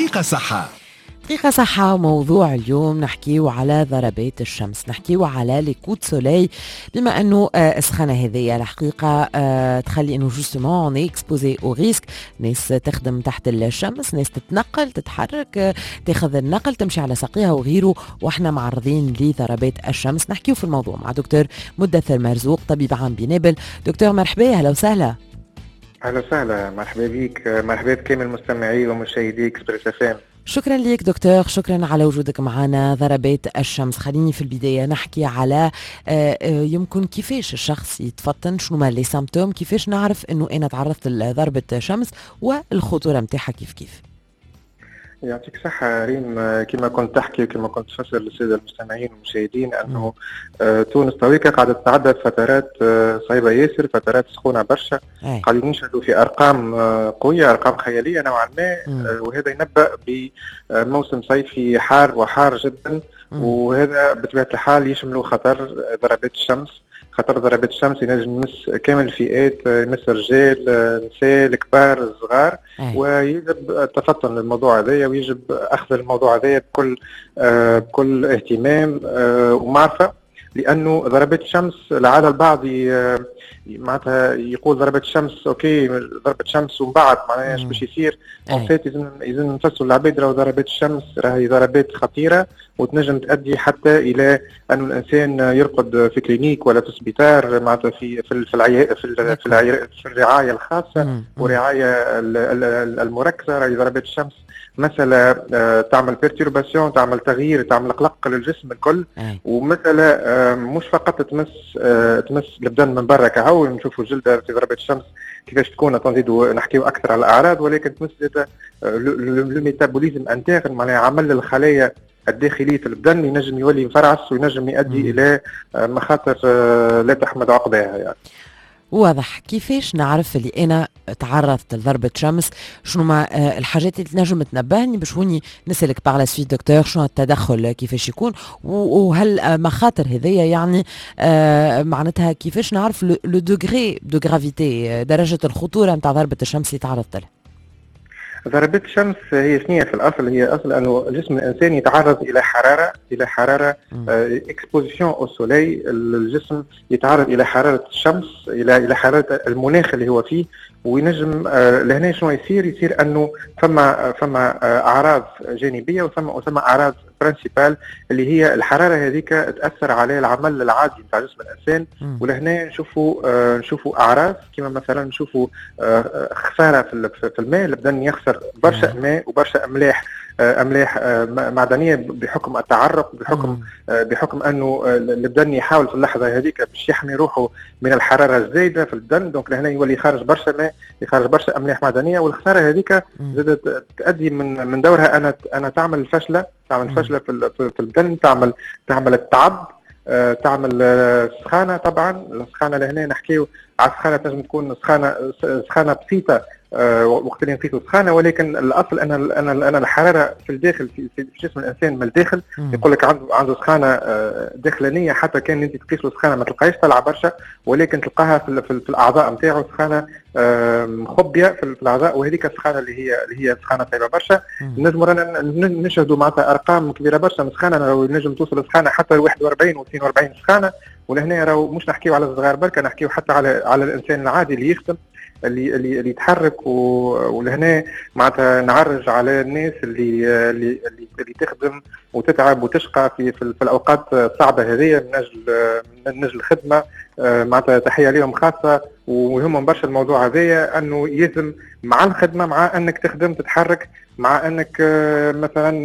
دقيقة صحة. دقيقة صحة. موضوع اليوم نحكيو على ضربات الشمس، نحكيو على لي كوت سولي، بما انه السخانة هذه الحقيقة تخلي انه جوستومون اون اكسبوزي او ريسك. ناس تخدم تحت الشمس، ناس تتنقل تتحرك، تاخذ النقل تمشي على ساقيها وغيره، واحنا معرضين لضربات الشمس. نحكيو في الموضوع مع دكتور مدثر مرزوق، طبيب عام بنابل. دكتور مرحبا، اهلا وسهلا. اهلا وسهلا، مرحبا بك، مرحبا بكامل مستمعي ومشاهدي اكسبريس اف ام. شكرا لك دكتور، شكرا على وجودك معنا. ضربات الشمس، خليني في البداية نحكي على يمكن كيفاش الشخص يتفطن، شنو ما لي سيمبتوم، كيفاش نعرف انه انا تعرضت لضربة شمس والخطورة متاعها كيف. يعطيك صحة ريم. كما كنت تحكي وكما كنت تفسر للسادة المستمعين والمشاهدين أنه تونس تويكا قاعدة تتعدى فترات صعيبة ياسر، فترات سخونة برشا، قاعدين نشهدوا في أرقام قوية، أرقام خيالية نوعا ما، وهذا ينبأ بموسم صيفي حار وحار جدا، وهذا بطبيعة الحال يشمل خطر ضربات الشمس. خطر ضربات الشمس ينجم يمس كامل الفئات، يمس الرجال، النساء، الكبار، الصغار، ويجب التفطن للموضوع هذايا، ويجب أخذ الموضوع هذايا بكل اهتمام ومعرفة، لأنه ضربات الشمس لعل البعض معناتها يقول ضربة الشمس اوكي، ضربة شمس ومن بعد معناها ايش باش يصير؟ لازم نفسروا للعباد راهو ضربات الشمس راهي ضربات خطيرة، وتنجم تؤدي حتى إلى أنه الإنسان يرقد في كلينيك ولا في سبيطار، معناتها في الرعاية الخاصة والرعاية المركزة. راهي ضربات الشمس مسألة تعمل بيرتيرباسيون، تعمل تغيير، تعمل قلق للجسم الكل، ومسألة مش فقط تمس البدن من برا كهو نشوفوا الجلدة في ضربة الشمس كيفاش تكون، تنزيدوا نحكيو أكثر على الأعراض، ولكن تمس لو ميتابوليزم انترن، معناها عمل الخلايا الداخلية في البدن ينجم يولي مفرعس وينجم يؤدي إلى مخاطر لا تحمد عقباها يعني. واضح. كيفاش نعرف اللي انا تعرضت لضربة شمس؟ شنو ما الحاجات اللي تنجم تنبهني باش هوني نسألك باغ لا سويت دكتور شنو التدخل كيفاش يكون، وهل مخاطر هذيا يعني معناتها كيفاش نعرف لو دوغري دو غرافيتي، درجة الخطورة نتاع ضربة الشمس اللي تعرضت لها؟ ضربات الشمس هي شنية في الأصل؟ هي أصل أنه الجسم الإنساني يتعرض إلى حرارة إكسبوزيشن أو سولي. الجسم يتعرض إلى حرارة الشمس، إلى حرارة المناخ اللي هو فيه، وينجم لهنا شنو يصير أنه فما أعراض جانبية وثم أعراض برينسيبال اللي هي الحرارة هذيك تأثر على العمل العادي نتاع جسم الإنسان. ولهنا نشوفوا أعراض كما مثلا نشوفوا خسارة في الماء، البدن يخسر برشا ماء وبرشا أملاح معدنية بحكم التعرق، بحكم أنه البدن يحاول في اللحظة هذيك باش يحمي روحه من الحرارة الزايدة في البدن، دونك لهنا يولي يخرج برشا ماء، يخرج برشا أملاح معدنية، والخسارة هذيك زادت تؤدي من دورها أنا تعمل فشلة في البدن، تعمل التعب، تعمل سخانة. طبعا السخانة لهنا نحكيو على السخانة تنجم تكون سخانة بسيطة وقت اللي نقيسوا سخانه، ولكن الاصل انا الحراره في الداخل في جسم الانسان من الداخل يقول لك عنده سخانه داخلانيه، حتى كان انت تقيس له سخانه ما تلقاهاش طالعه برشا، ولكن تلقاها في الاعضاء نتاعو سخانه مخبيه في الاعضاء، وهذيك السخانه اللي هي سخانه صعيبه برشا. نجم رانا نشهدوا معناتها ارقام كبيره برشا من سخانه، نجم توصل سخانه حتى 41 و42 سخانه. ولهنا راهو مش نحكيو على الصغار بركه، نحكيو حتى على الانسان العادي اللي يخدم، اللي يتحرك. ولهنا معناتها نعرج على الناس اللي تخدم وتتعب وتشقى في الاوقات الصعبه هذه من اجل الخدمه، معناتها تحيه لهم خاصه، ويهمهم برشا الموضوع هذايا، انه يلزم مع الخدمه، مع انك تخدم تتحرك، مع انك مثلا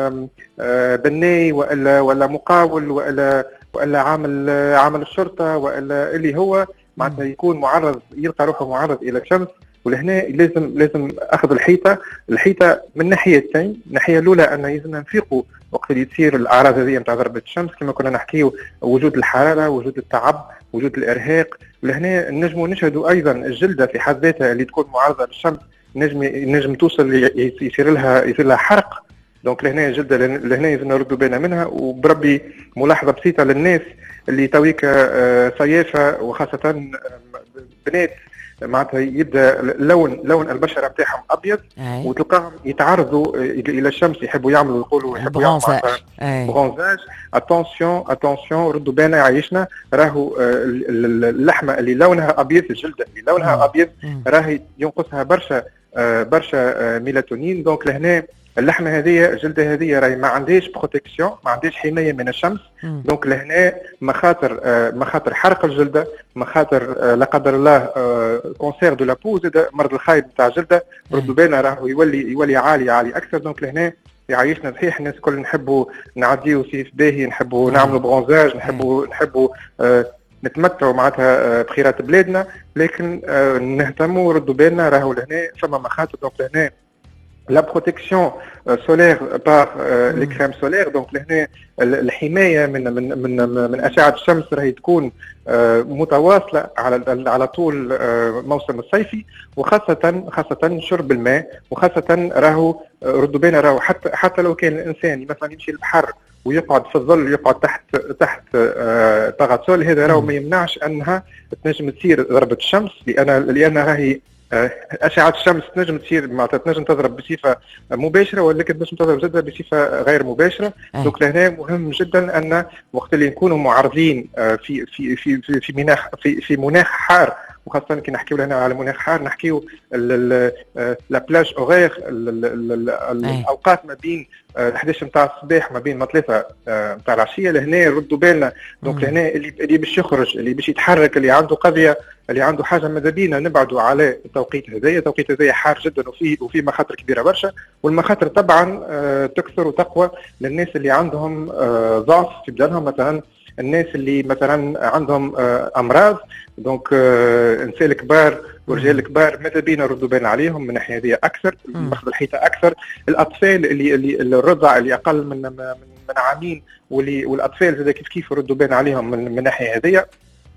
بناي ولا مقاول ولا عامل الشرطه ولا اللي هو معناتها يكون معرض، يلقى روحه معرض الى الشمس. ولهنا لازم اخذ الحيطه من ناحيتين. الناحيه الاولى ان لازم نفيقوا وقت اللي تصير الاعراض هذه نتاع ضربه الشمس، كما كنا نحكيو وجود الحراره، وجود التعب، وجود الارهاق. لهنا نشهدوا ايضا الجلده في حد ذاتها اللي تكون معرضه للشمس نجم توصل يصير لها حرق. دونك لهنا الجلده لهنا لازم نردوا بالنا منها. وبربي ملاحظه بسيطه للناس اللي تويك صيافه، وخاصه بنات معناتها يبدا لون البشره نتاعهم ابيض، وتلقاهم يتعرضوا الى الشمس، يحبوا يقولوا برونزاج. اتونسيون ردوا بالنا يعيشنا، راهو اللحمه اللي لونها ابيض، الجلده اللي لونها ابيض راهي ينقصها برشا ميلاتونين. دونك لهنا اللحمه هذه، الجلده هذه راهي ما عندهاش بروتيكسيون، ما عندهاش حمايه من الشمس. دونك لهنا مخاطر حرق الجلده، مخاطر لا قدر الله كونسير دو لا بو، زاد مرض الخايب نتاع الجلده ردوا بالنا راهو يولي عالي اكثر. دونك لهنا يعيشنا صحيح الناس الكل نحبوا نعديو صيف باهي، نحبوا نعملوا برونزاج، نحبوا نتمتعوا معناتها بخيرات بلادنا، لكن نهتموا ردوا بالنا راهو لهنا فما مخاطر. دونك لهنا لا بروتيكسيون سولير بار لي كريم سولير. دونك لهنا الحمايه من اشعه الشمس راهي تكون متواصله على طول موسم الصيفي، وخاصه شرب الماء، وخاصه راهو ردوا بالنا راهو حتى لو كان الانسان مثلا يمشي للبحر ويقعد في الظل، يقعد تحت باراسول، هذا راهو ما يمنعش انها تنجم تصير ضربه الشمس، لان راهي أشعة الشمس تنجم تصير معناتها تنجم تضرب بصفة مباشرة، ولكن تنجم تضرب زادة بصفة غير مباشرة. دونك لهنا مهم جدا أن وقت اللي نكونوا معرضين في في في في في مناخ في مناخ حار، وخاصة كي نحكيو هنا على مناخ حار نحكيو لا بلاج اوغير، الأوقات ما بين 11 نتاع الصباح ما بين 3 نتاع العشية. لهنا ردوا بالنا. دونك لهنا اللي باش يخرج، اللي باش يتحرك، اللي عنده قضية، اللي عنده حاجه ماذا بينا نبعدوا على التوقيت هذايا حار جدا، وفي مخاطر كبيره برشا. والمخاطر طبعا تكثر وتقوى للناس اللي عندهم ضعف في بدنهم، مثلا الناس اللي مثلا عندهم امراض. دونك النساء الكبار والرجال الكبار ماذا بينا ردوا بالنا عليهم من الناحيه هذه اكثر، مخ الحيطه اكثر. الاطفال اللي الرضع اللي اقل من عامين، والاطفال زاد كيف ردوا بالنا عليهم من الناحيه هذه.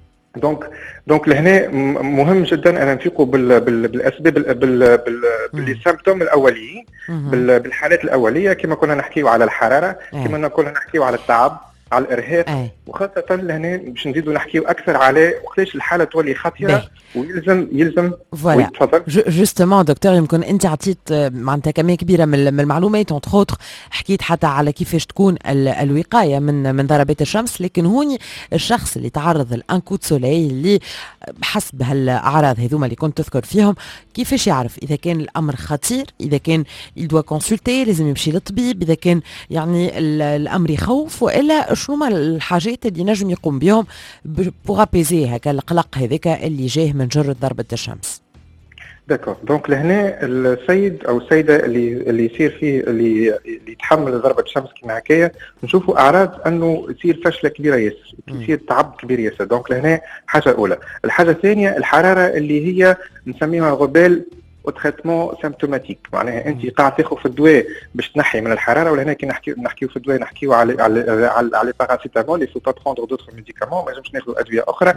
دونك لهنا مهم جدا ان نفيقوا بالاسباب بالسيمبتوم الاوليين، بالحالات الاوليه، كما كنا نحكيو على الحراره، كما كنا نحكيو على التعب، على الارهاق، وخاصه لهنا باش نزيدوا نحكيو اكثر على وقتاش الحاله تولي خطيره ويلزم فوالا. جوستومون دكتور، يمكن انت عطيت معناتها كميه كبيره من المعلومات، اونتر اوتر حكيت حتى على كيفاش تكون الوقايه من ضربات الشمس. لكن هوني الشخص اللي تعرض لان كوت سولي اللي بحسب هالاعراض هذوما اللي كنت تذكر فيهم، كيفاش يعرف اذا كان الامر خطير، اذا كان يدوا كونسلتي لازم يمشي للطبيب، اذا كان يعني الامر يخوف، والا شنو ما الحاجات اللي نجم يقوم بهم بوغ ابيزي هكا القلق هذاك اللي جاه من جرة ضربة الشمس؟ داكور. دونك لهنا السيد او السيده اللي يصير فيه اللي يتحمل ضربه الشمس كيما هكايا، نشوفوا اعراض انه يصير فشله كبيره ياسر، يصير تعب كبير ياسر. دونك لهنا حاجه اولى. الحاجه الثانيه الحراره اللي هي نسميها غبال وتريتمون سيمبتوماتيك، معناها انت قاعد تاخذ في الدواء باش تنحي من الحراره. ولهنا كي نحكيو في الدواء نحكيو على باراسيتامول، يفو با بروندر دوتر ميديكامون، ما لازمش ناخذ ادويه اخرى.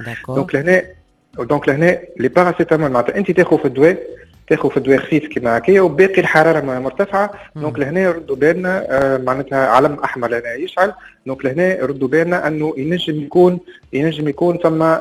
دونك لهنا لي باراسيتامول معناتها انت تاخذ في الدواء خفيف كيما هكايا، وباقي الحراره مرتفعه. دونك لهنا يردوا بالنا معناتها علم احمر هنا يشعل. دونك لهنا يردوا بالنا انه ينجم يكون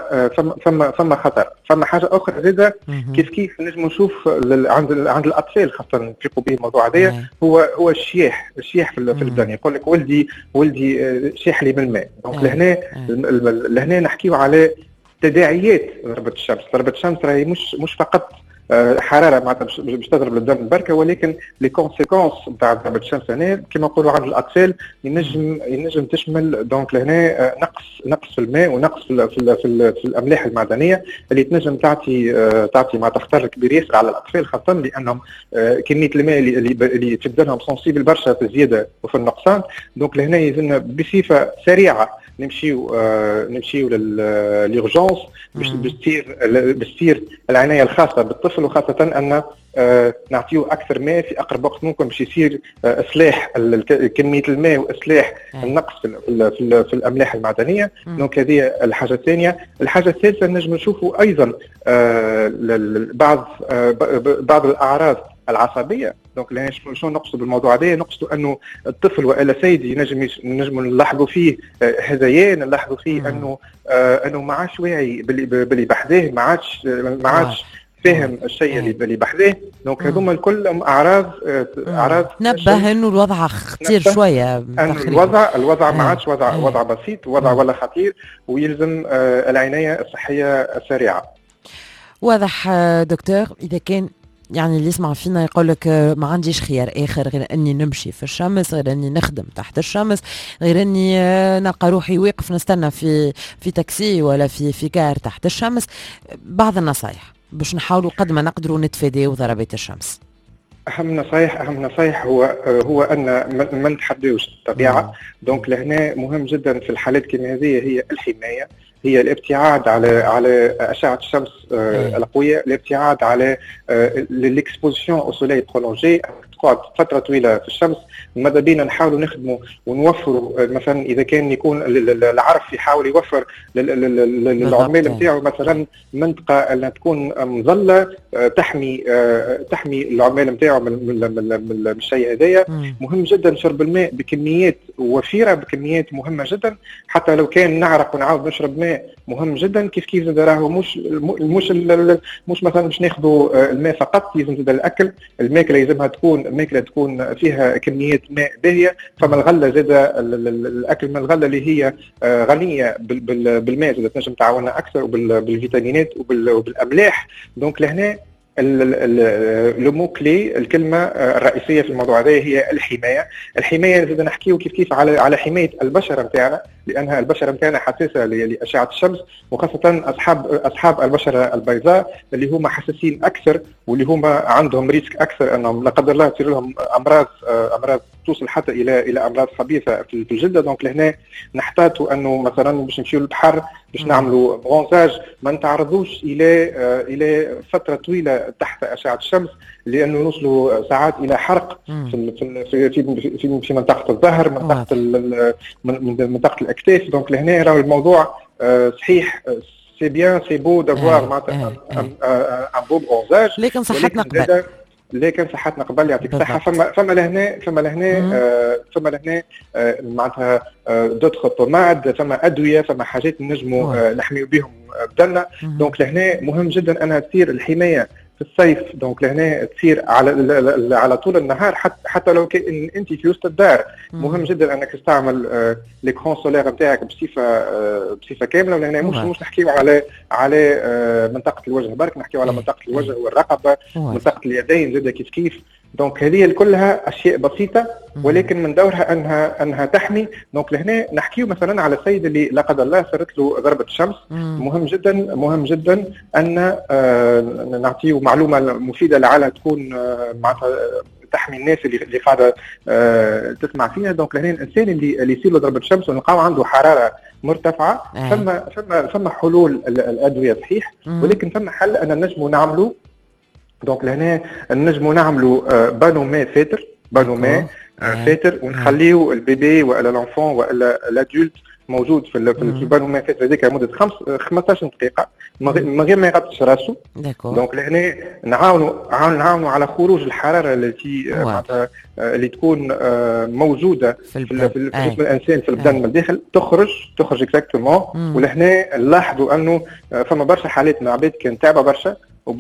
ثم خطر. ثم حاجه اخرى زاده كيف نجم نشوف عند الاطفال خاصه نفيقوا به الموضوع هذايا، هو الشياح في البدن. يقول لك ولدي شاح لي من الماء. دونك لهنا نحكيو على تداعيات ضربة الشمس راهي مش فقط حراره معناتها باش تضرب الدم بركه، ولكن لي كونسيكونس نتاع ضربة الشمس هنا كما نقولوا عند الاطفال ينجم تشمل. دونك لهنا نقص في الماء، ونقص في الاملاح المعدنيه اللي تنجم تعطي معناتها خطر كبير ياسر على الاطفال، خاصه لانهم كميه الماء اللي في بدنهم سونسيبل برشا في الزياده وفي النقصان. دونك لهنا يلزمنا بصفه سريعه نمشيو لليرجونس باش تصير العنايه الخاصه بالطفل، وخاصه ان نعطيو اكثر ماء في اقرب وقت ممكن باش يصير اصلاح كميه الماء واصلاح النقص في الاملاح المعدنيه. دونك هذه الحاجه الثانيه. الحاجه الثالثه نجم نشوفوا ايضا بعض الاعراض العصبيه. دونك شنو نقصد بالموضوع هذا؟ نقصد انه الطفل والا سيدي نجم نلاحظوا فيه هذيان، نلاحظوا فيه انه ما عادش واعي باللي بحذاه، ما عادش فاهم الشيء اللي بحذاه. دونك هذوما الكل اعراض نبه انه الوضع خطير شويه، انه الوضع ما عادش وضع بسيط، وضع ولا خطير، ويلزم العنايه الصحيه السريعه. واضح دكتور. اذا كان يعني اللي يسمع فينا يقول لك ما عنديش خيار اخر غير اني نمشي في الشمس، غير اني نخدم تحت الشمس، غير اني نلقى روحي واقف نستنى في تاكسي ولا في كار تحت الشمس، بعض النصايح باش نحاولوا قد ما نقدروا نتفاداو ضربات الشمس. اهم نصايح هو ان ما نتحداوش الطبيعه. دونك لهنا مهم جدا في الحالات كما هذه هي الحمايه، هي الابتعاد على اشعه الشمس القويه، الابتعاد على ليكسبوزيسيون او سوليل برولونجي، تقعد فتره طويله في الشمس. ماذا بينا نحاولوا نخدموا ونوفروا، مثلا اذا كان يكون العرف يحاول يوفر للعمال نتاعو مثلا منطقه انها تكون مظله تحمي العمال نتاعو من الشيء هذايا. مهم جدا شرب الماء بكميات وفيره، بكميات مهمه جدا، حتى لو كان نعرق ونعاود نشرب ماء مهم جدا. كيف زاد راهو مش مثلا باش ناخذوا الماء فقط، لازم زاد الاكل، الماكله لازمها تكون فيها كميات ماء باهيه. فما الغله زاد الاكل من الغله اللي هي غنيه بالماء زاد تنجم تعاوننا اكثر، وبالفيتامينات وبالاملاح. دونك لهنا لو مو كلي، الكلمه الرئيسيه في الموضوع هذا هي الحمايه. زاد نحكيو كيف على حمايه البشره نتاعنا، لانها البشره نتاعنا حساسه لاشعه الشمس، وخاصه اصحاب البشره البيضاء اللي هما حساسين اكثر، واللي هما عندهم ريسك اكثر انهم لا قدر الله تصير لهم امراض توصل حتى الى امراض خبيثه في الجلد. دونك لهنا نحتاطوا انه مثلا باش نمشيو للبحر باش نعملوا برونزاج ما نتعرضوش الى فتره طويله تحت اشعه الشمس، لانه نوصلوا ساعات الى حرق في منطقه الظهر، منطقه الاكتاف. دونك لهنا راهو الموضوع صحيح سي بيان سي بو دافوار معناتها ان بو برونزاج، لكن صحتنا قبل يعطيك الصحه. فما لهنا معناتها دوتخ بوماد، فما ادويه، فما حاجات نجموا نحميو بهم بدلنا. دونك لهنا مهم جدا انها تصير الحمايه في الصيف. دونك لهنا تصير على طول النهار، حتى لو كان انت في وسط الدار. مهم جدا انك تستعمل ليكرون سولير نتاعك بصفه كامله. ولهنا مش نحكيو على منطقه الوجه برك، نحكيو على منطقه الوجه والرقبه، منطقه اليدين زاد كيف. دونك هذه كلها اشياء بسيطه، ولكن من دورها انها تحمي. دونك لهنا نحكيو مثلا على السيد اللي لا قدر الله صارت له ضربه شمس. مهم جدا ان نعطيه معلومه مفيده لعلها تكون معناتها تحمي الناس اللي قاعده تسمع فيها. دونك لهنا الانسان اللي يصير له ضربه شمس ونلقاو عنده حراره مرتفعه، فما حلول الادويه صحيح، ولكن فما حل ان نجموا نعملوا. دونك لهنا نجموا نعملوا بانو ماء فاتر، ونخليو البيبي والا لونفون والا لادولت موجود في البانو ماء فاتر هذيك لمده 15 دقيقه من غير ما يغطش راسه. دونك لهنا نعاونوا على خروج الحراره اللي تكون موجوده في جسم الانسان في البدن من الداخل، تخرج اكزاكتومون. ولهنا نلاحظوا انه فما برشا حالات من عباد كان تعبه برشا،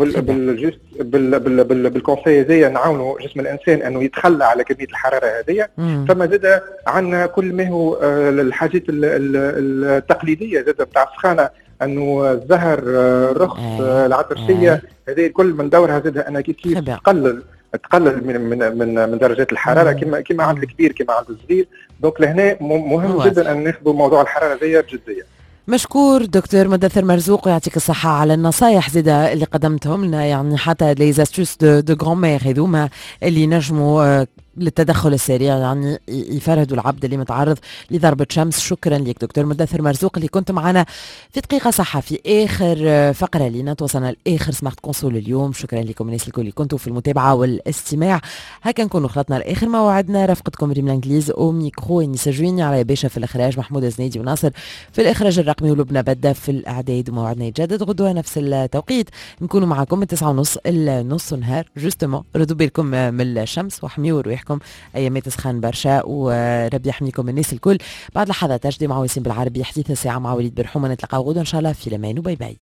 بالكونساي هذايا نعاونوا جسم الانسان انه يتخلى على كميه الحراره هذيا. فما زاد عندنا كل ما هو الحاجات التقليديه زاد بتاع السخانه، انه الزهر، الرخص، العطرسيه، هذه الكل من دورها زاد انها كيف تقلل من درجات الحراره كما عند الكبير كما عند الصغير. دونك لهنا مهم جدا ان ناخذوا موضوع الحراره هذيا بجديه. مشكور دكتور مدثر مرزوق، ويعطيك الصحة على النصايح زيادة اللي قدمتهم لنا، يعني حتى لي زاستوس دو غران-مير هذوما اللي نجموا للتدخل السريع يعني يفرهدوا العبد اللي متعرض لضربة شمس. شكرا لك دكتور مدثر مرزوق اللي كنت معنا في دقيقة صحة في آخر فقرة لنا. توصلنا لآخر سمارت كونسول اليوم. شكرا لكم الناس الكل اللي كنتوا في المتابعة والاستماع. هكا نكونوا خلطنا لآخر موعدنا. رفقتكم ريم الانجليز او ميكرو اني سجويني على باشا في الإخراج، محمود الزنيدي وناصر في الإخراج الرقمي، ولبنى بدة في الإعداد. وموعدنا يتجدد غدوة نفس التوقيت، نكونوا معكم من 9:30 النص نهار جوستومون. ردوا بالكم من الشمس وحميوا رواحكم ايامات تسخن برشا، وربي يحميكم الناس الكل. بعد لحظات تجدي مع وسيم بالعربي حديث الساعه مع وليد برحومه. نتلاقاو غدوه ان شاء الله في الامان، وباي باي.